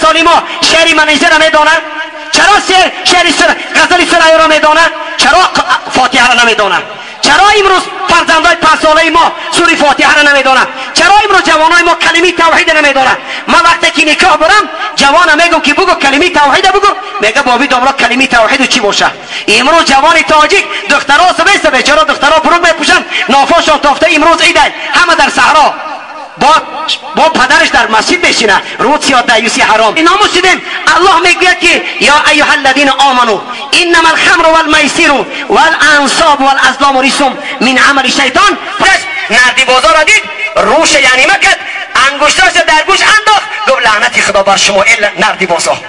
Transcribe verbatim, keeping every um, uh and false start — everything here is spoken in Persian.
سالی ما شعری منیزه را میدانه؟ چرا شعر شعری سر غزل سرایی را میدانه؟ چرا فاتحه را نمیدانه؟ چرا امروز فرزندای پنج ساله ما سوره فاتحه را نمیدانه؟ چرا امروز جوانای ما کلمه توحید نمیدانه؟ من وقتی که نکاح برم جوانم میگم که بگو کلمه توحید بگو، میگه بابی دامرا کلمه توحید چی باشه؟ امروز جوان تاجیک دخترها سبه سبه چرا دخترها پروک میپوشن نافاشان تافته امروز عید همه در صحرا با با پدرش در مسجد بشینه روز سیاه دیوسی حرام. اینا مسلم الله میگه که یا ایها الذین آمنو انما الخمر والمیسر والانصاب والازلام رجس من عمل شیطان. پس نردی بازار را دید روش یعنی مکد انگشتاش در گوش انداخت گفت لعنت خدا بر شما الا نردی بازار.